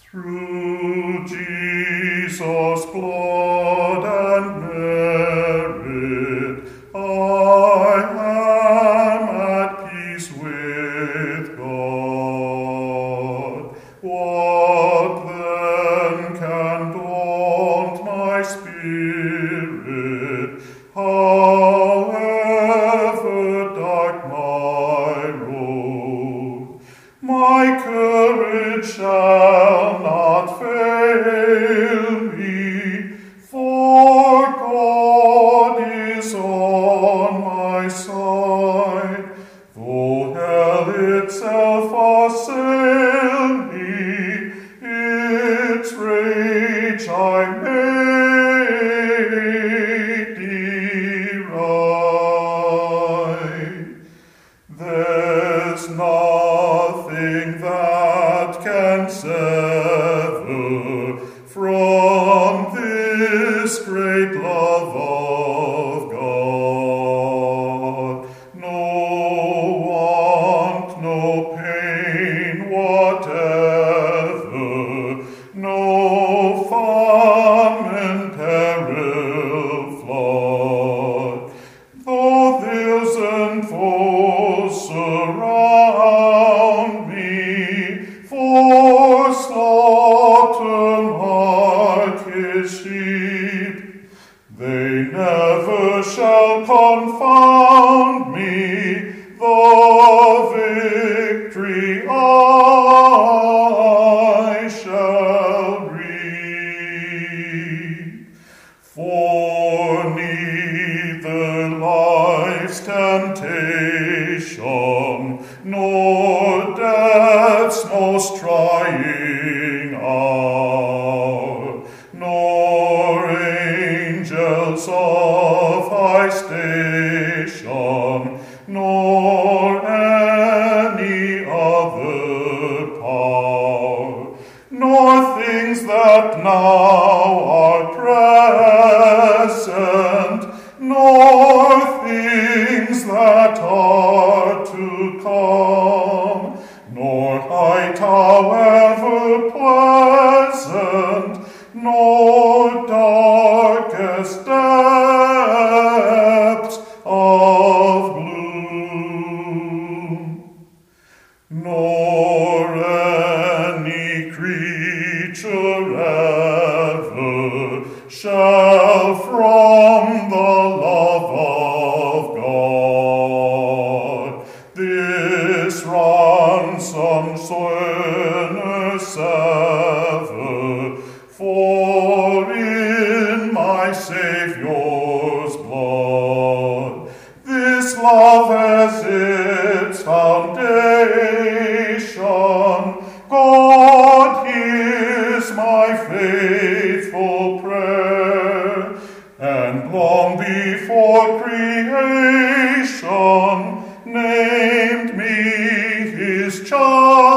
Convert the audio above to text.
Through Jesus' blood and merit, I am at peace with God. What then can daunt my spirit, however dark my road? My courage shall not fail me, for God is on my side. Though hell itself assail me, its rage I may deride. There's nothing that can sever from this great love of God. No want, no pain whatever, no famine, peril, flood. Though thousand foes surround me, for slaughter mark his sheep, they never shall confound me. The victory I shall reap. For neither life's temptation nor death's most trying hour, nor angels of high station, nor any other power, nor things that now are present, nor things that are to come, nor height however pleasant, nor darkest depths of gloom, nor any creature ever shall from the love of God this ransom sinner sever. For in my Saviour's blood this love has its foundation. God hears my faithful prayer, and long before creation named me his child.